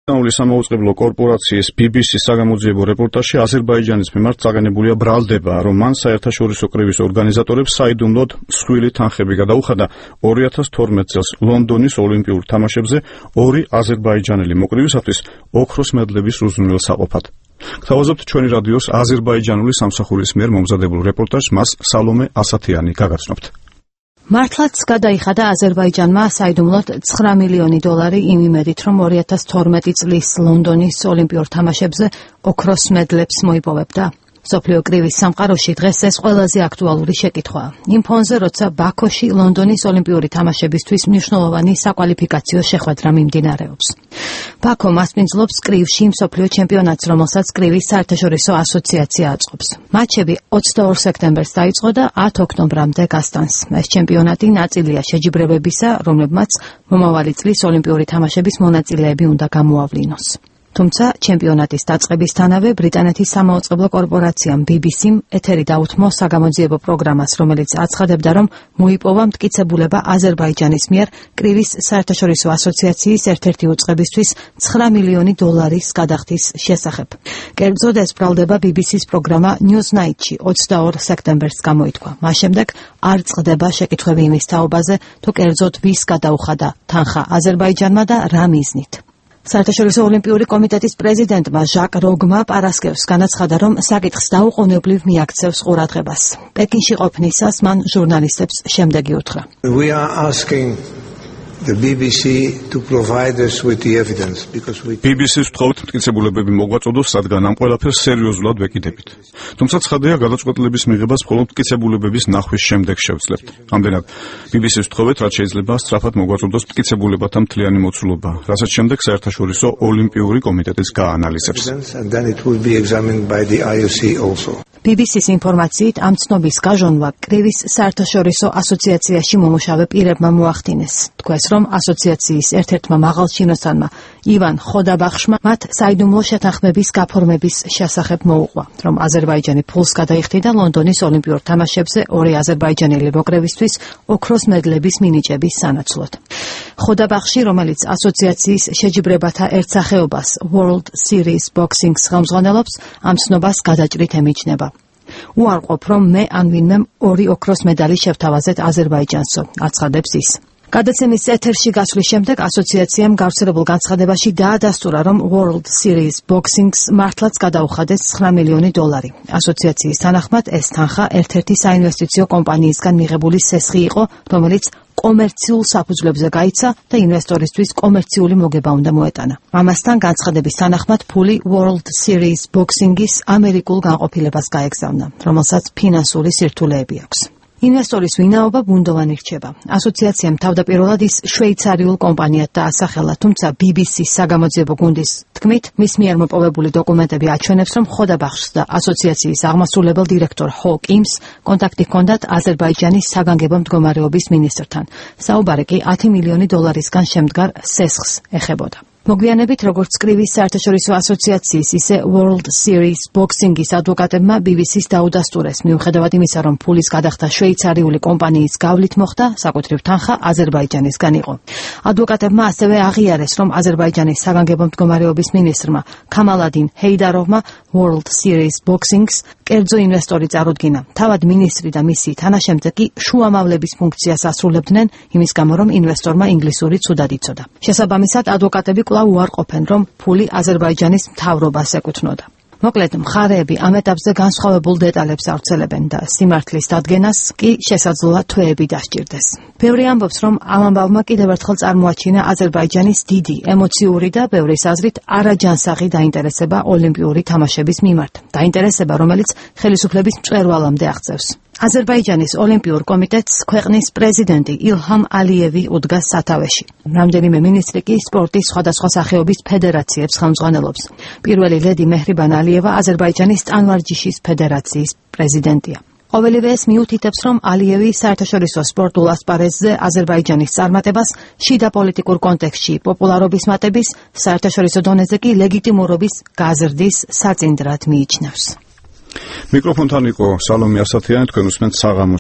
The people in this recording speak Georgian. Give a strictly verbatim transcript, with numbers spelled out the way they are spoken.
სამოუწყებლო კორპორაციის ბი ბი სი-ის საგამოძიებო რეპორტაჟში აზერბაიჯანის მიმართ წაგენებულია ბრალდება, რომ მან საერთაშორისო კრივის ორგანიზატორებს საიდუმლოდ მსხვილი თანხები გადაუხადა ორი ათას თორმეტ წელს ლონდონის ოლიმპიურ თამაშებზე ორი აზერბაიჯანელი მოკრივისათვის ოქროს მედლების უზრუნველსაყოფად. გთავაზობთ ჩვენი რადიოს აზერბაიჯანული სამსახურის მიერ მომზადებულ რეპორტაჟს, მას სალომე ასათიანი გაგაცნობთ. მართლაც გადაიხადა აზერბაიჯანმა საიდუმლოდ ცხრა მილიონი დოლარი იმ იმედით, რომ ორი ათას თორმეტი წლის ლონდონის ოლიმპიურ თამაშებზე ოქროს მედლებს მოიპოვებდა. მსოფლიო კრივის სამყაროში დღეს ეს ყველაზე აქტუალური შეკითხვაა. იმ ფონზე, როცა ბაქოში ლონდონის ოლიმპიური თამაშებისთვის მნიშვნელოვანი საკვალიფიკაციო შეხვედრა მიმდინარეობს. ბაქო მასპინძლობს კრივში მსოფლიო ჩემპიონატს, რომელსაც კრივის საერთაშორისო ასოციაცია აწყობს. მატჩები ოცდაორ სექტემბერს დაიწყო და ათ ოქტომბრამდე გასტანს. ეს ჩემპიონატი ნაწილია შეჯიბრებებისა, რომლებმაც მომავალი წლის ოლიმპიური თამაშების მონაწილეები უნდა გამოავლინოს. თუმცა ჩემპიონატის დაწყებისთანავე ბრიტანეთის სამაუწყებლო კორპორაციამ ბი ბი სი-მ ეთერი დაუთმო საგამოძიებო პროგრამას, რომელიც აცხადებდა, რომ მოიპოვა მტკიცებულება აზერბაიჯანის მიერ კრივის საერთაშორისო ასოციაციის ერთ-ერთი უწყებისთვის ცხრა მილიონი დოლარის გადახდის შესახებ. კერძოდ, ეს ბრალდება ბი ბი სი-ის პროგრამა Newsnight-ში ოცდაორ სექტემბერს გამოითქვა. მას შემდეგ არ წყდება შეკითხვები იმის თაობაზე, თუ კერძოდ ვის გადაუხადა თანხა აზერბაიჯანმა და რა მიზნით. საერთაშორისო ოლიმპიური კომიტეტის პრეზიდენტმა ჟაკ როგმა პარასკევს განაცხადა, რომ საკითხს დაუყოვნებლივ მიაქცევს ყურადღებას. პეკინში ყოფნისას მან ჟურნალისტებს შემდეგი უთხრა. We are asking the ბი ბი სი to provide us with the evidence because we ბი ბი სი-ს ვთხოვთ მტკიცებულებები მოგვაწოდოს, სადგან ამ ყველაფერს სერიოზულად ვეკიდებით. თუმცა ცხადია, გადაწყვეტილების მიღებას მხოლოდ მტკიცებულებების ნახვის შემდეგ შევძლებთ. ამდენად ბი ბი სი-ს ვთხოვეთ, რაც შეიძლება სწრაფად მოგვაწოდოს მტკიცებულებათა მთლიანი მოცულობა, რასაც შემდეგ საერთაშორისო ოლიმპიური კომიტეტიც გაანალიზებს. and then it will be examined by the I O C also. ბი ბი სი-ის ინფორმაციით, ამ ცნობის გაჟონვა კრივის საერთაშორისო ასოციაციაში მომუშავე პირებმა მოახდინეს. თქვეს, რომ ასოციაციის ერთ-ერთმა მაღალჩინოსანმა ივან ხოდაბახშმა მათ საიდუმლო შეთანხმების გაფორმების შესახებ მოუყვა, რომ აზერბაიჯანი ფულს გადაიხდიდა ლონდონის ოლიმპიურ თამაშებზე ორი აზერბაიჯანელი მოკრევისთვის ოქროს მედლების მინიჭების სანაცვლოდ. ხოდაბახში, რომელიც ასოციაციის შეჯიბრებათა ერთსახეობას World Series Boxing-ს ხელმძღვანელობს, ამ ცნობას გადაჭრით ემიჯნება. უარყოფ, რომ მე ან ვინმემ ორი ოქროს მედალი შევთავაზეთ აზერბაიჯანსო, აცხადებს ის. გადაცემის ეთერში გასვლის შემდეგ ასოციაციამ გავრცელებულ განცხადებაში დაადასტურა, რომ World Series Boxing-ს მართლაც გადაუხადეს ცხრა მილიონი დოლარი. ასოციაციის თანახმად ეს თანხა ერთ-ერთი საინვესტიციო კომპანიისგან მიღებული სესხი იყო, რომელიც კომერციულ საფუძვლებზე გაიცა და ინვესტორისთვის კომერციული მოგება უნდა მოეტანა. ამასთან განცხადების თანახმად ფული World Series Boxing-ის ამერიკულ განყოფილებას გაეგზავნა, რომელსაც ფინანსური სირთულეები აქვს. ინვესტორის ვინაობა ბუნდოვანი რჩება. ასოციაციამ თავდაპირველად ის შვეიცარიულ კომპანიად დაასახელა, თუმცა ბი ბი სი-ის საგამოძიებო გუნდის თქმით, მის მიერ მოპოვებული დოკუმენტები აჩვენებს, რომ ხოდაბახშს და ასოციაციის აღმასრულებელ დირექტორ ჰო კიმს კონტაქტი ჰქონდათ აზერბაიჯანის საგანგებო მდგომარეობის მინისტრთან. საუბარი კი ათი მილიონი დოლარისგან შემდგარ სესხს ეხებოდა. მოგვიანებით, როგორც კრივის საერთაშორისო ასოციაციის, ისე World Series Boxing-ის ადვოკატებმა ბი ბი სი-ს დაუდასტურეს, მიუხედავად იმისა, რომ ფულის გადახდა შვეიცარიული კომპანიის გავლით მოხდა, საკუთრივ თანხა აზერბაიჯანისგან იყო. ადვოკატებმა ასევე აღიარეს, რომ აზერბაიჯანის საგანგებო მდგომარეობის მინისტრმა ქამალადინ ჰეიდაროვმა World Series Boxing-ს კერძო ინვესტორი წარუდგინა. თავად მინისტრი და მისი თანაშემწე შუამავლების ფუნქციას ასრულებდნენ, იმის გამო, რომ ინვესტორმა ინგლისური ცუდად იცოდა. შესაბამისად, ადვოკატები კვლავ უარყოფენ, რომ ფული აზერბაიჯანის მთავრობას ეკუთვნოდა. მოკლედ, მხარეები ამ ეტაპზე განსხვავებულ დეტალებს ავრცელებენ და სიმართლის დადგენას კი შესაძლოა თვეები დასჭირდეს. ბევრი ამბობს, რომ ამ ამბავმა კიდევ ერთხელ წარმოაჩინა აზერბაიჯანის დიდი ემოციური და ბევრის აზრით არაჯანსაღი დაინტერესება ოლიმპიური თამაშების მიმართ. დაინტერესება, რომელიც ხელისუფლების მწვერვალამდე აღწევს. აზერბაიჯანის ოლიმპიურ კომიტეტს ქვეყნის პრეზიდენტი ილჰამ ალიევი უდგას სათავეში. რამდენიმე მინისტრი კი სპორტის სხვადასხვა სახეობის ფედერაციებს ხელმძღვანელობს. პირველი ლედი მეჰრიბან ალიევა აზერბაიჯანის ტანვარჯიშის ფედერაციის პრეზიდენტია. ყოველივე ეს მიუთითებს, რომ ალიევი საერთაშორისო სპორტულ ასპარეზზე აზერბაიჯანის წარმატებას შიდა პოლიტიკურ კონტექსტში პოპულარობის მატების, საერთაშორისო დონეზე კი ლეგიტიმურობის გაზრდის საწინდრად მიიჩნევს. მიკროფონთან იყო სალომე ასათიანი, თქვენ უსმენთ საღამოს